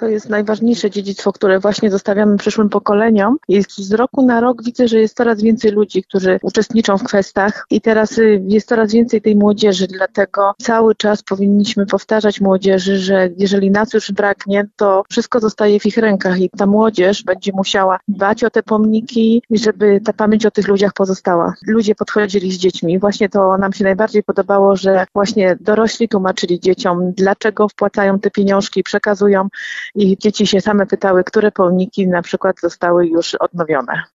To jest najważniejsze dziedzictwo, które właśnie zostawiamy przyszłym pokoleniom. I z roku na rok widzę, że jest coraz więcej ludzi, którzy uczestniczą w kwestach i teraz jest coraz więcej tej młodzieży, dlatego cały czas powinniśmy powtarzać młodzieży, że jeżeli nas już braknie, to wszystko zostaje w ich rękach i ta młodzież będzie musiała dbać o te pomniki, żeby ta pamięć o tych ludziach pozostała. Ludzie podchodzili z dziećmi. Właśnie to nam się najbardziej podobało, że właśnie dorośli tłumaczyli dzieciom, dlaczego wpłacają te pieniążki, przekazują i dzieci się same pytały, które pomniki na przykład zostały już odnowione.